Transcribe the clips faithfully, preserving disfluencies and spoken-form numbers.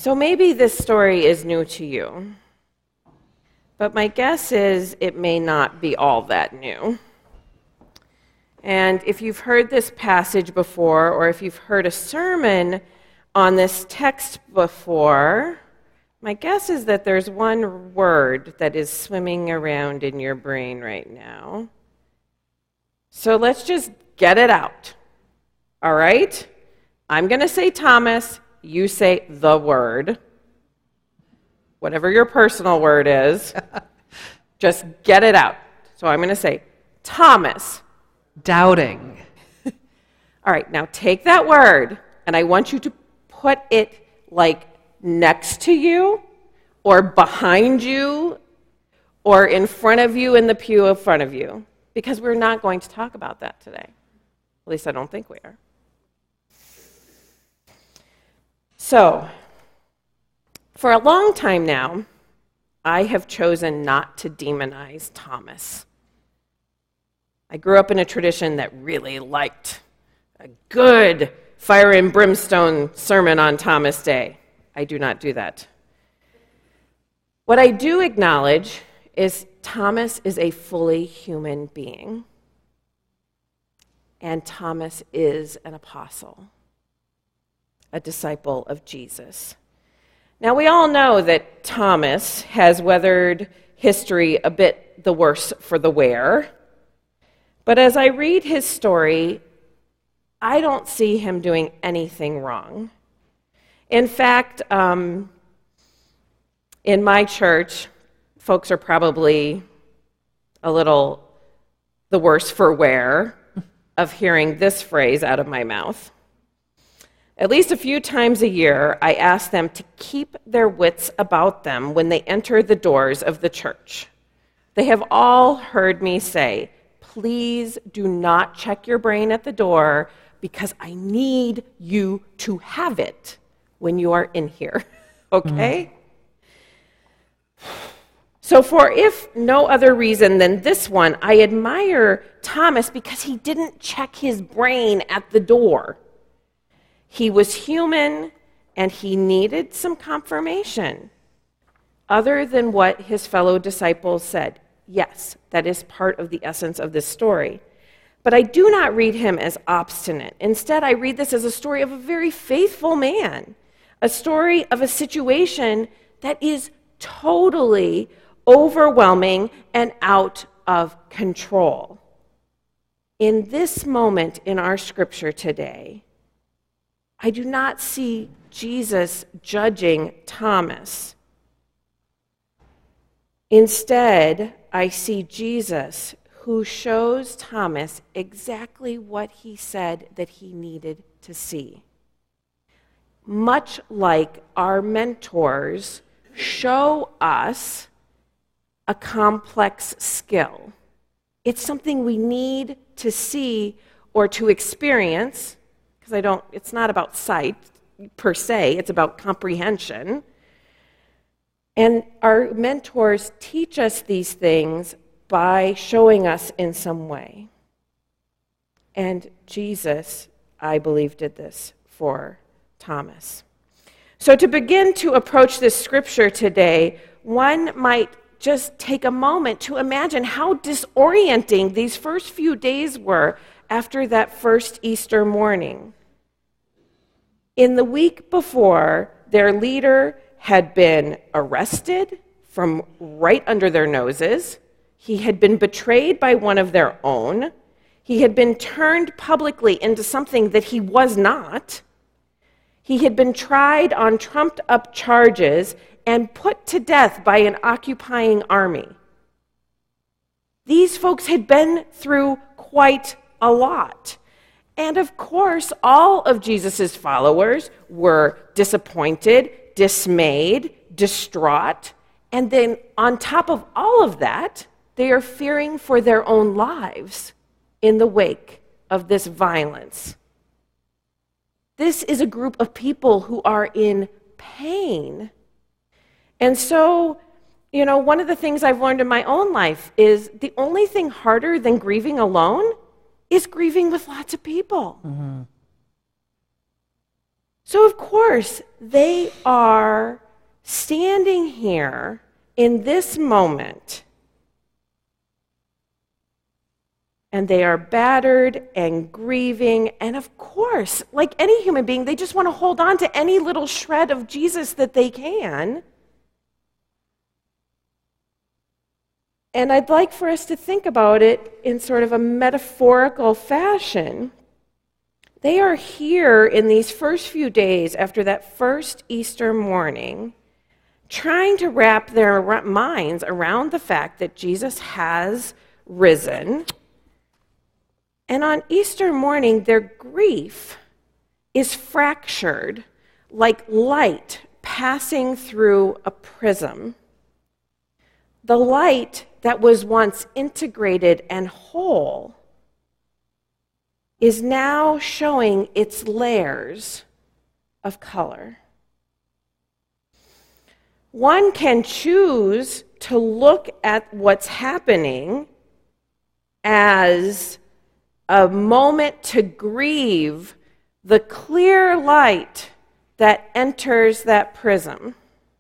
So maybe this story is new to you, but my guess is it may not be all that new. And if you've heard this passage before, or if you've heard a sermon on this text before, my guess is that there's one word that is swimming around in your brain right now. So let's just get it out. All right? I'm going to say Thomas. You say the word. Whatever your personal word is. Just get it out. So I'm going to say Thomas. Doubting. All right, now take that word, and I want you to put it like next to you, or behind you, or in front of you in the pew in front of you, because we're not going to talk about that today. At least I don't think we are. So, for a long time now, I have chosen not to demonize Thomas. I grew up in a tradition that really liked a good fire and brimstone sermon on Thomas Day. I do not do that. What I do acknowledge is Thomas is a fully human being, and Thomas is an apostle, a disciple of Jesus. Now, we all know that Thomas has weathered history a bit the worse for the wear, but as I read his story, I don't see him doing anything wrong. In fact, um, in my church, folks are probably a little the worse for wear of hearing this phrase out of my mouth. At least a few times a year, I ask them to keep their wits about them when they enter the doors of the church. They have all heard me say, please do not check your brain at the door because I need you to have it when you are in here, okay? Mm. So for if no other reason than this one, I admire Thomas because he didn't check his brain at the door. He was human, and he needed some confirmation. Other than what his fellow disciples said, yes, that is part of the essence of this story. But I do not read him as obstinate. Instead, I read this as a story of a very faithful man, a story of a situation that is totally overwhelming and out of control. In this moment in our scripture today, I do not see Jesus judging Thomas. Instead, I see Jesus who shows Thomas exactly what he said that he needed to see. Much like our mentors show us a complex skill. It's something we need to see or to experience, because I don't, it's not about sight per se, it's about comprehension. And our mentors teach us these things by showing us in some way. And Jesus, I believe, did this for Thomas. So to begin to approach this scripture today, one might just take a moment to imagine how disorienting these first few days were after that first Easter morning. In the week before, their leader had been arrested from right under their noses. He had been betrayed by one of their own. He had been turned publicly into something that he was not. He had been tried on trumped-up charges and put to death by an occupying army. These folks had been through quite a lot. And of course, all of Jesus' followers were disappointed, dismayed, distraught, and then on top of all of that, they are fearing for their own lives in the wake of this violence. This is a group of people who are in pain. And so, you know, one of the things I've learned in my own life is the only thing harder than grieving alone is grieving with lots of people. Mm-hmm. So, of course, they are standing here in this moment, and they are battered and grieving, and of course, like any human being, they just want to hold on to any little shred of Jesus that they can. And I'd like for us to think about it in sort of a metaphorical fashion. They are here in these first few days after that first Easter morning, trying to wrap their minds around the fact that Jesus has risen. And on Easter morning, their grief is fractured like light passing through a prism. The light that was once integrated and whole is now showing its layers of color. One can choose to look at what's happening as a moment to grieve the clear light that enters that prism.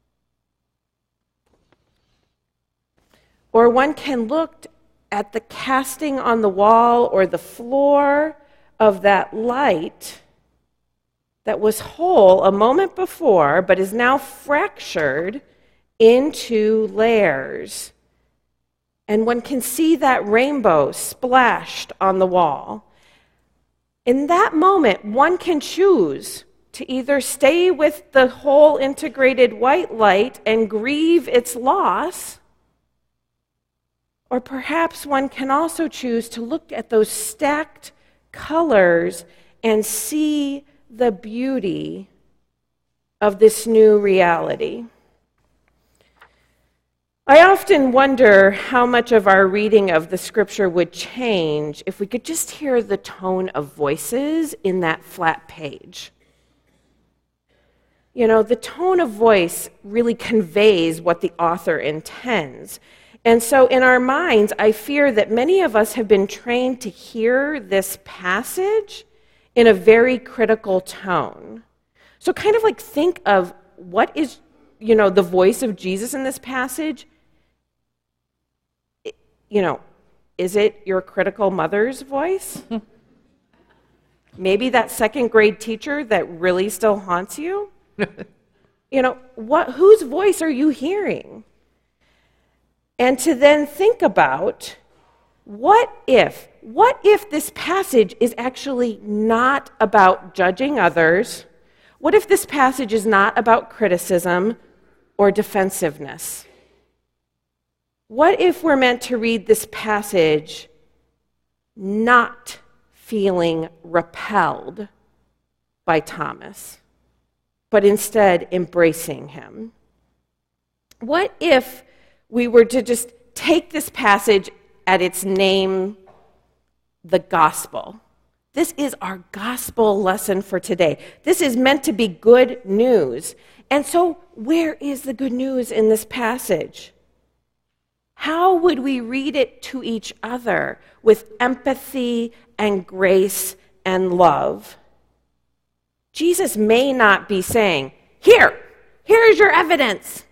Or one can look at the casting on the wall or the floor of that light that was whole a moment before, but is now fractured into layers. And one can see that rainbow splashed on the wall. In that moment, one can choose to either stay with the whole integrated white light and grieve its loss, or perhaps one can also choose to look at those stacked colors and see the beauty of this new reality. I often wonder how much of our reading of the scripture would change if we could just hear the tone of voices in that flat page. You know, the tone of voice really conveys what the author intends. And so in our minds, I fear that many of us have been trained to hear this passage in a very critical tone. So kind of like think of what is, you know, the voice of Jesus in this passage. You know, is it your critical mother's voice? Maybe that second grade teacher that really still haunts you? You know, what? Whose voice are you hearing? And to then think about, what if, what if this passage is actually not about judging others? What if this passage is not about criticism or defensiveness? What if we're meant to read this passage not feeling repelled by Thomas, but instead embracing him? What if we were to just take this passage at its name, the gospel? This is our gospel lesson for today. This is meant to be good news. And so, where is the good news in this passage? How would we read it to each other with empathy and grace and love? Jesus may not be saying, here, here's your evidence.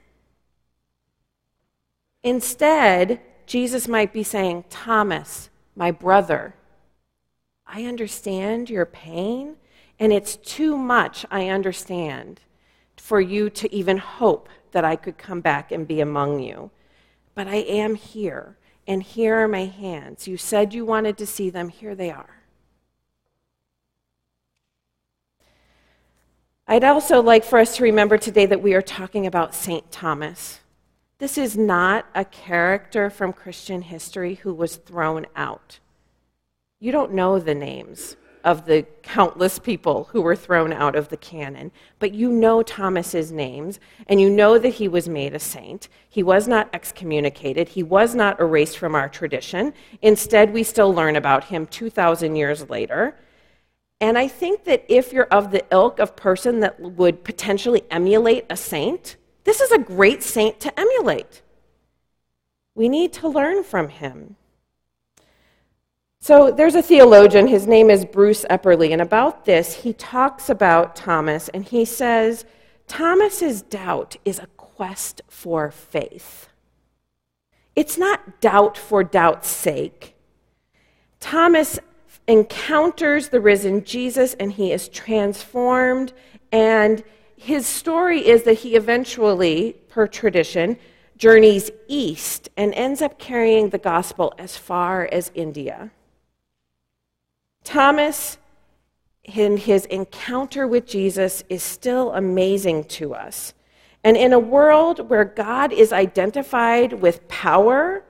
Instead, Jesus might be saying, Thomas, my brother, I understand your pain, and it's too much, I understand, for you to even hope that I could come back and be among you. But I am here, and here are my hands. You said you wanted to see them. Here they are. I'd also like for us to remember today that we are talking about Saint Thomas. This is not a character from Christian history who was thrown out. You don't know the names of the countless people who were thrown out of the canon, but you know Thomas's names, and you know that he was made a saint. He was not excommunicated. He was not erased from our tradition. Instead, we still learn about him two thousand years later. And I think that if you're of the ilk of person that would potentially emulate a saint, this is a great saint to emulate. We need to learn from him. So there's a theologian, his name is Bruce Epperly, and about this, he talks about Thomas, and he says, Thomas's doubt is a quest for faith. It's not doubt for doubt's sake. Thomas encounters the risen Jesus, and he is transformed, and his story is that he eventually, per tradition, journeys east and ends up carrying the gospel as far as India. Thomas, in his encounter with Jesus, is still amazing to us. And in a world where God is identified with power,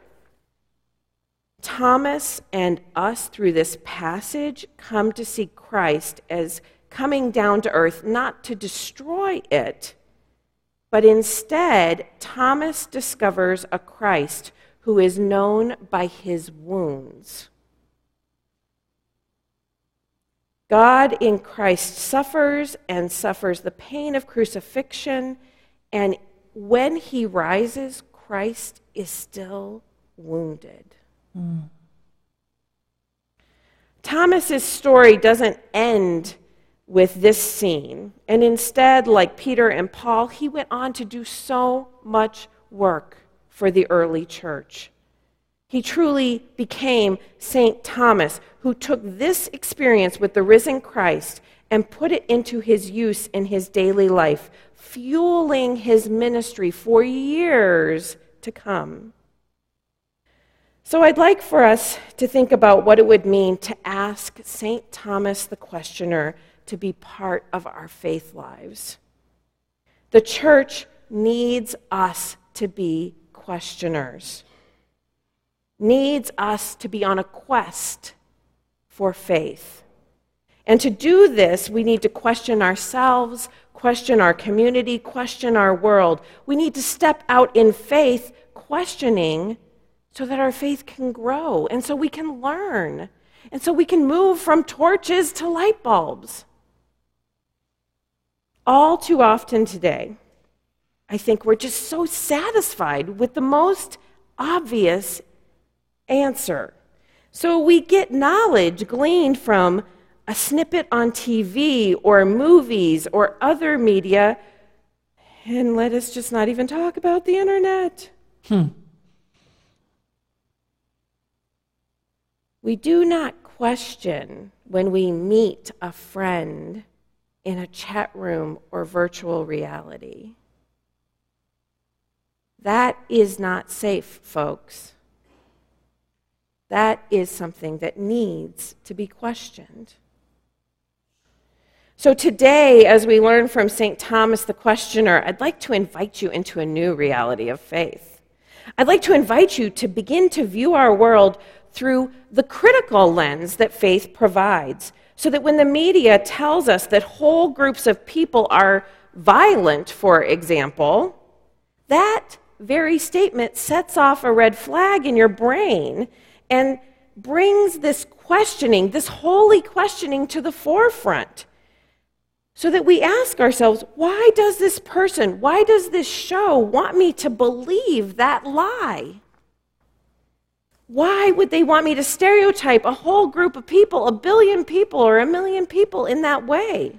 Thomas and us through this passage come to see Christ as coming down to earth, not to destroy it, but instead, Thomas discovers a Christ who is known by his wounds. God in Christ suffers and suffers the pain of crucifixion, and when he rises, Christ is still wounded. Mm. Thomas's story doesn't end with this scene, and instead, like Peter and Paul, he went on to do so much work for the early church. He truly became Saint Thomas, who took this experience with the risen Christ and put it into his use in his daily life, fueling his ministry for years to come. So I'd like for us to think about what it would mean to ask Saint Thomas the Questioner to be part of our faith lives. The church needs us to be questioners, needs us to be on a quest for faith. And to do this, we need to question ourselves, question our community, question our world. We need to step out in faith, questioning, so that our faith can grow, and so we can learn, and so we can move from torches to light bulbs. All too often today, I think we're just so satisfied with the most obvious answer. So we get knowledge gleaned from a snippet on T V or movies or other media, and let us just not even talk about the internet. Hmm. We do not question when we meet a friend in a chat room or virtual reality. That is not safe, folks. That is something that needs to be questioned. So today, as we learn from Saint Thomas the Questioner, I'd like to invite you into a new reality of faith. I'd like to invite you to begin to view our world through the critical lens that faith provides, so that when the media tells us that whole groups of people are violent, for example, that very statement sets off a red flag in your brain and brings this questioning, this holy questioning, to the forefront, so that we ask ourselves, why does this person, why does this show want me to believe that lie? Why would they want me to stereotype a whole group of people, a billion people or a million people, in that way?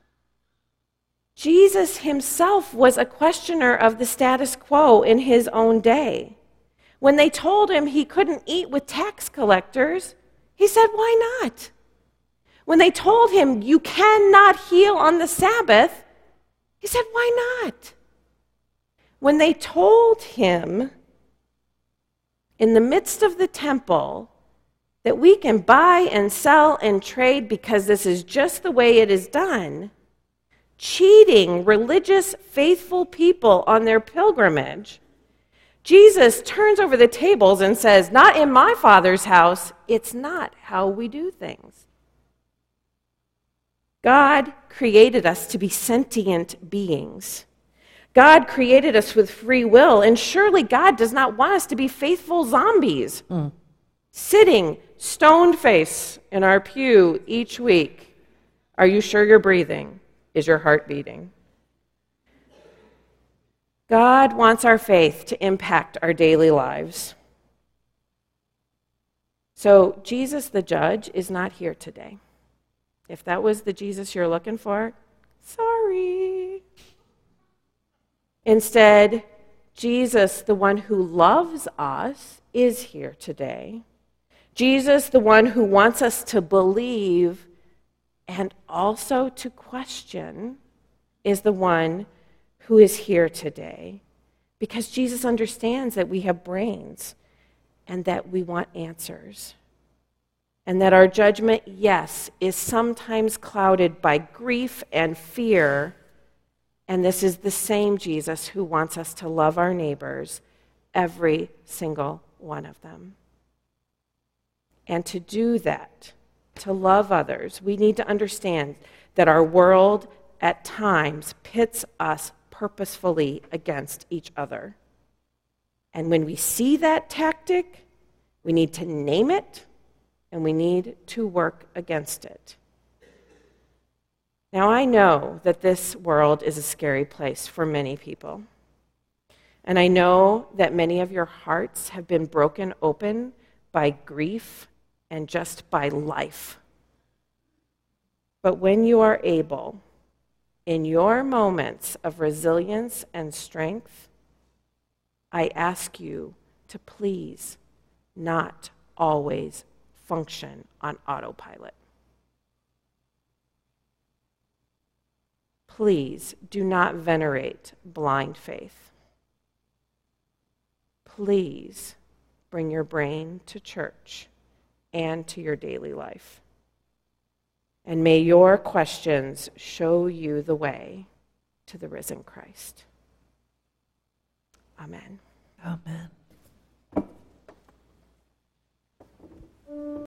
Jesus himself was a questioner of the status quo in his own day. When they told him he couldn't eat with tax collectors, he said, why not? When they told him you cannot heal on the Sabbath, he said, why not? When they told him in the midst of the temple that we can buy and sell and trade because this is just the way it is done, cheating religious, faithful people on their pilgrimage, Jesus turns over the tables and says, not in my Father's house, it's not how we do things. God created us to be sentient beings. God created us with free will, and surely God does not want us to be faithful zombies, mm. sitting stoned face in our pew each week. Are you sure you're breathing? Is your heart beating? God wants our faith to impact our daily lives. So Jesus the judge is not here today. If that was the Jesus you're looking for, sorry. Instead, Jesus, the one who loves us, is here today. Jesus, the one who wants us to believe and also to question, is the one who is here today. Because Jesus understands that we have brains and that we want answers. And that our judgment, yes, is sometimes clouded by grief and fear. And this is the same Jesus who wants us to love our neighbors, every single one of them. And to do that, to love others, we need to understand that our world at times pits us purposefully against each other. And when we see that tactic, we need to name it and we need to work against it. Now, I know that this world is a scary place for many people. And I know that many of your hearts have been broken open by grief and just by life. But when you are able, in your moments of resilience and strength, I ask you to please not always function on autopilot. Please do not venerate blind faith. Please bring your brain to church and to your daily life. And may your questions show you the way to the risen Christ. Amen. Amen.